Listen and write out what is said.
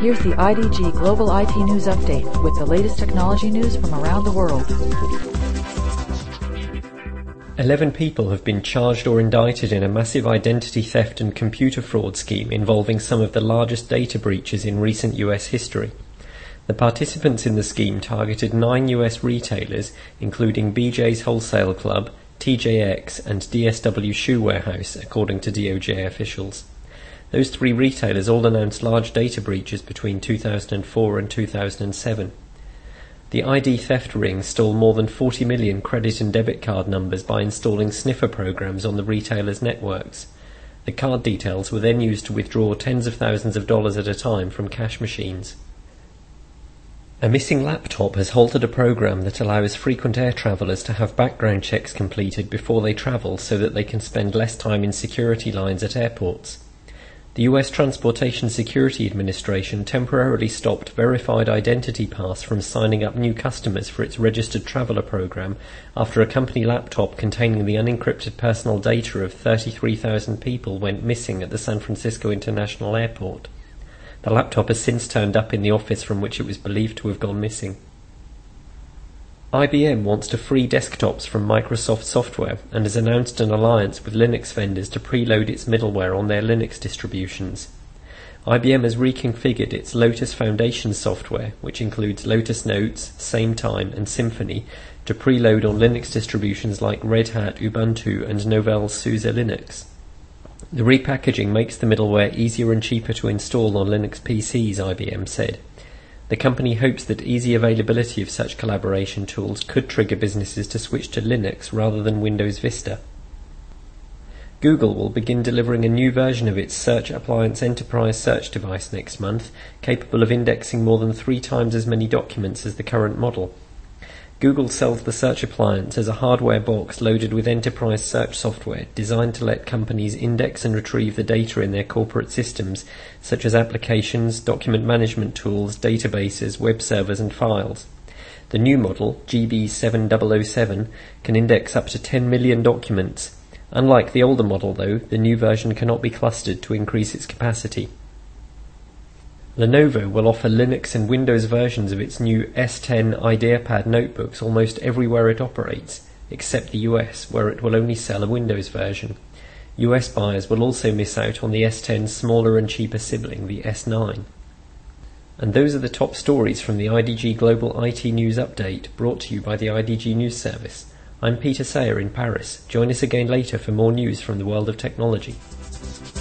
Here's the IDG Global IT News Update with the latest technology news from around the world. 11 people have been charged or indicted in a massive identity theft and computer fraud scheme involving some of the largest data breaches in recent US history. The participants in the scheme targeted 9 US retailers, including BJ's Wholesale Club, TJX, and DSW Shoe Warehouse, according to DOJ officials. Those 3 retailers all announced large data breaches between 2004 and 2007. The ID theft ring stole more than 40 million credit and debit card numbers by installing sniffer programs on the retailers' networks. The card details were then used to withdraw tens of thousands of dollars at a time from cash machines. A missing laptop has halted a program that allows frequent air travelers to have background checks completed before they travel so that they can spend less time in security lines at airports. The US Transportation Security Administration temporarily stopped Verified Identity Pass from signing up new customers for its Registered Traveler program after a company laptop containing the unencrypted personal data of 33,000 people went missing at the San Francisco International Airport. The laptop has since turned up in the office from which it was believed to have gone missing. IBM wants to free desktops from Microsoft software and has announced an alliance with Linux vendors to preload its middleware on their Linux distributions. IBM has reconfigured its Lotus Foundation software, which includes Lotus Notes, SameTime, and Symfony, to preload on Linux distributions like Red Hat, Ubuntu, and Novell SUSE Linux. The repackaging makes the middleware easier and cheaper to install on Linux PCs, IBM said. The company hopes that easy availability of such collaboration tools could trigger businesses to switch to Linux rather than Windows Vista. Google will begin delivering a new version of its Search Appliance Enterprise search device next month, capable of indexing more than 3 times as many documents as the current model. Google sells the Search Appliance as a hardware box loaded with enterprise search software designed to let companies index and retrieve the data in their corporate systems, such as applications, document management tools, databases, web servers, and files. The new model, GB7007, can index up to 10 million documents. Unlike the older model, though, the new version cannot be clustered to increase its capacity. Lenovo will offer Linux and Windows versions of its new S10 IdeaPad notebooks almost everywhere it operates, except the US, where it will only sell a Windows version. US buyers will also miss out on the S10's smaller and cheaper sibling, the S9. And those are the top stories from the IDG Global IT News Update, brought to you by the IDG News Service. I'm Peter Sayer in Paris. Join us again later for more news from the world of technology.